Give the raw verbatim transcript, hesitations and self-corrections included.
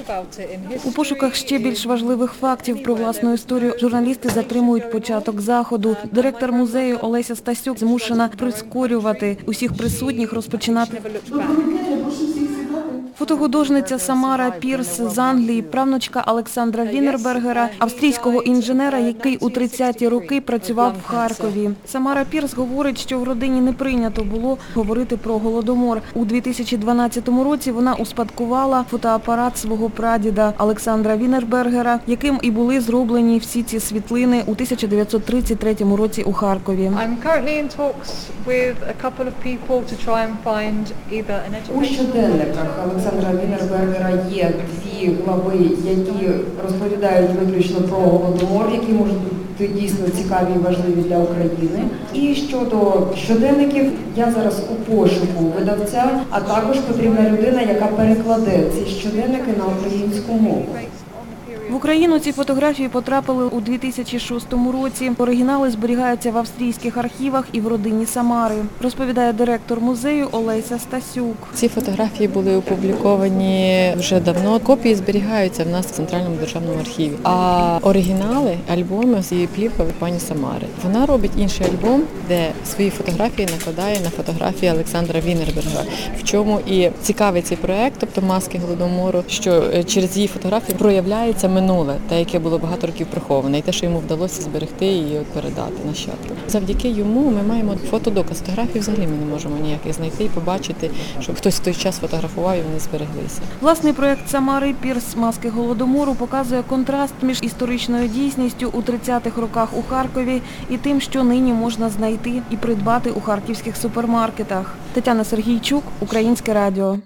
У пошуках ще більш важливих фактів про власну історію журналісти затримують початок заходу. Директор музею Олеся Стасюк змушена прискорювати усіх присутніх розпочинати. Фотохудожниця Самара Пірс з Англії, правнучка Олександра Віннербергера, австрійського інженера, який у тридцяті роки працював в Харкові. Самара Пірс говорить, що в родині не прийнято було говорити про Голодомор. У дві тисячі дванадцятому році вона успадкувала фотоапарат свого прадіда Олександра Віннербергера, яким і були зроблені всі ці світлини у тисяча дев'ятсот тридцять третьому році у Харкові. У щоденниках Олександра Віннербергера є дві глави, які розповідають виключно про Голодомор, які можуть бути дійсно цікаві і важливі для України. І щодо щоденників, я зараз у пошуку видавця, а також потрібна людина, яка перекладе ці щоденники на українську мову. В Україну ці фотографії потрапили у дві тисячі шостому році. Оригінали зберігаються в австрійських архівах і в родині Самари, розповідає директор музею Олеся Стасюк. Ці фотографії були опубліковані вже давно. Копії зберігаються в нас в Центральному державному архіві. А оригінали, альбоми з її плівками пані Самари. Вона робить інший альбом, де свої фотографії накладає на фотографії Олександра Віннербергера. В чому і цікавий цей проект, тобто «Маски Голодомору», що через її фотографії проявляється минуле, те, яке було багато років приховане, і те, що йому вдалося зберегти і передати нащадкам. Завдяки йому ми маємо фотодоказ. Фотографій взагалі ми не можемо ніяких знайти і побачити, що хтось в той час фотографував і вони збереглися. Власний проєкт Самари Пірс «Маски Голодомору» показує контраст між історичною дійсністю у тридцятих роках у Харкові і тим, що нині можна знайти і придбати у харківських супермаркетах. Тетяна Сергійчук, Українське радіо.